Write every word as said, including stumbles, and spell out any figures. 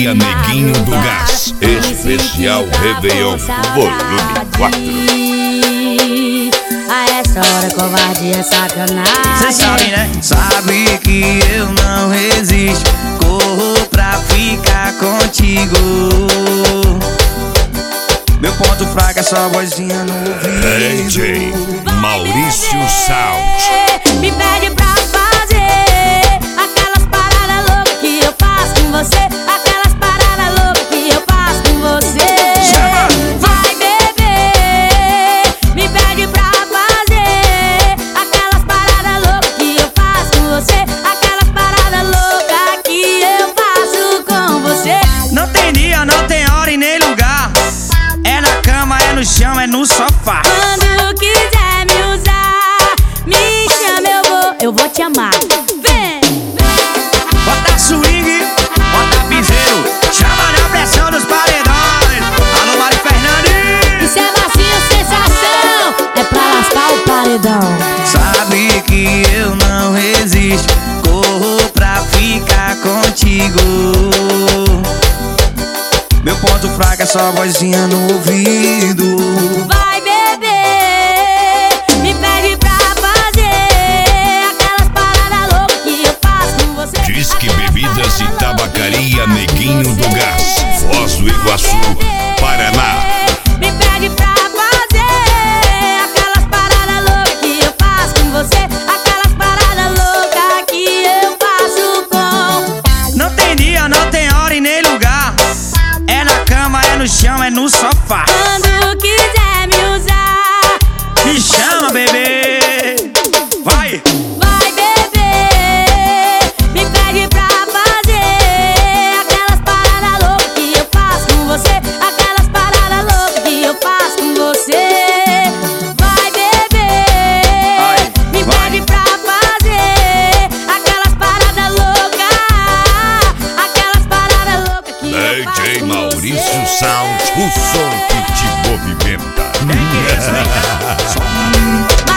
Tabacaria Neguinho do Gás. Especial Réveillon, volume quatro. A essa hora covardia é sacanagem. Cê sabe, né? Sabe que eu não resisto. Corro pra ficar contigo. Meu ponto fraco é só vozinha no ouvido. D J Maurício Sound. Me pede pra fazer aquelas paradas loucas que eu faço com você. Aquelas paradas loucas que eu faço com você. Vai beber. Me pede pra fazer aquelas paradas loucas que eu faço com você. Aquelas paradas loucas que eu faço com você. Não tem dia, não tem hora e nem lugar. É na cama, é no chão, é no sofá. Quando quiser me usar, me chama, eu vou, eu vou te amar. Vem, vem. Bota swing, bota piseiro. Chama na pressão dos paredões. Alô, Mari Fernandes. Isso é macio, sensação. É pra lascar o paredão. Sabe que eu não resisto. Corro pra ficar contigo. Meu ponto fraco é só vozinha no ouvido. Vai beber. Me pede pra fazer aquelas paradas loucas que eu faço com você. Disque Bebidas e Tabacaria Neguinho do Gás, Foz do Iguaçu, Paraná. Me pede pra fazer aquelas paradas loucas que eu faço com você. Aquelas paradas loucas que eu faço com. Não tem dia, não tem hora e nem lugar. É na cama, é no chão, é no sofá. Quando quiser me usar, Me chama, bebê. Vai! vai beber. Me pede pra fazer aquelas paradas loucas que eu faço com você. Aquelas paradas loucas que eu faço com você. Vai beber. Vai, Me vai. pede pra fazer aquelas paradas loucas. Aquelas paradas loucas que eu faço D J com Maurício você. Sound, o som que te movimenta. Vem que essa, vem cá. Só- Vai